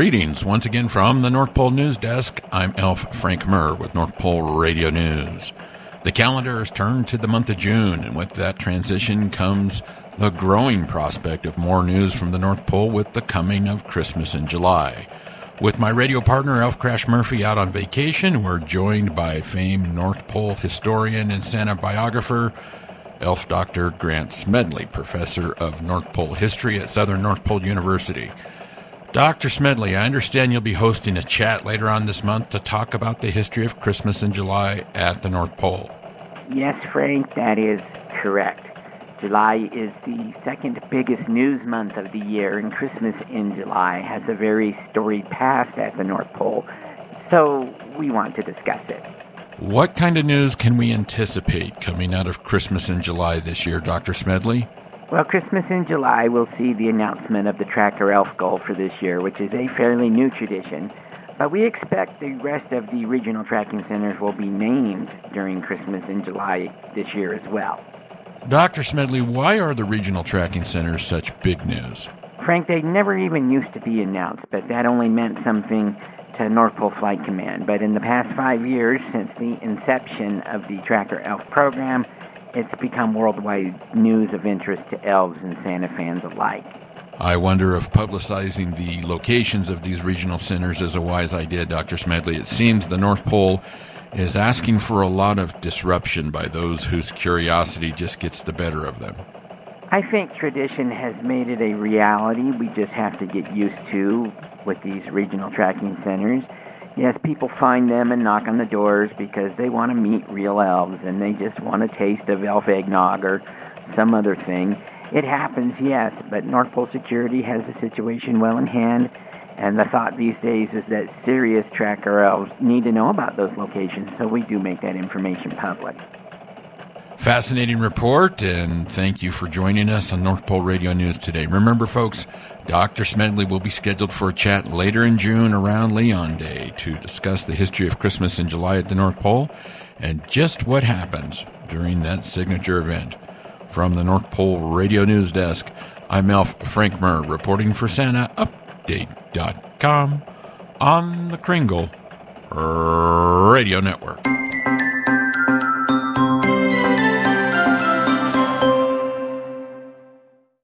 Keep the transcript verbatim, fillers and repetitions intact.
Greetings once again from the North Pole News Desk. I'm Elf Frank Murr with North Pole Radio News. The calendar has turned to the month of June, and with that transition comes the growing prospect of more news from the North Pole with the coming of Christmas in July. With my radio partner, Elf Crash Murphy, out on vacation, we're joined by famed North Pole historian and Santa biographer, Elf Doctor Grant Smedley, professor of North Pole history at Southern North Pole University. Doctor Smedley, I understand you'll be hosting a chat later on this month to talk about the history of Christmas in July at the North Pole. Yes, Frank, that is correct. July is the second biggest news month of the year, and Christmas in July has a very storied past at the North Pole, so we want to discuss it. What kind of news can we anticipate coming out of Christmas in July this year, Doctor Smedley? Well, Christmas in July will see the announcement of the Tracker Elf goal for this year, which is a fairly new tradition. But we expect the rest of the regional tracking centers will be named during Christmas in July this year as well. Doctor Smedley, why are the regional tracking centers such big news? Frank, they never even used to be announced, but that only meant something to North Pole Flight Command. But in the past five years, since the inception of the Tracker Elf program, it's become worldwide news of interest to elves and Santa fans alike. I wonder if publicizing the locations of these regional centers is a wise idea, Doctor Smedley. It seems the North Pole is asking for a lot of disruption by those whose curiosity just gets the better of them. I think tradition has made it a reality we just have to get used to with these regional tracking centers. Yes, people find them and knock on the doors because they want to meet real elves and they just want a taste of elf eggnog or some other thing. It happens, yes, but North Pole Security has the situation well in hand, and the thought these days is that serious tracker elves need to know about those locations, so we do make that information public. Fascinating report, and thank you for joining us on North Pole Radio News today. Remember, folks, Doctor Smedley will be scheduled for a chat later in June around Leon Day to discuss the history of Christmas in July at the North Pole and just what happens during that signature event. From the North Pole Radio News Desk, I'm Elf Frank Murr reporting for Santa Update dot com on the Kringle Radio Network.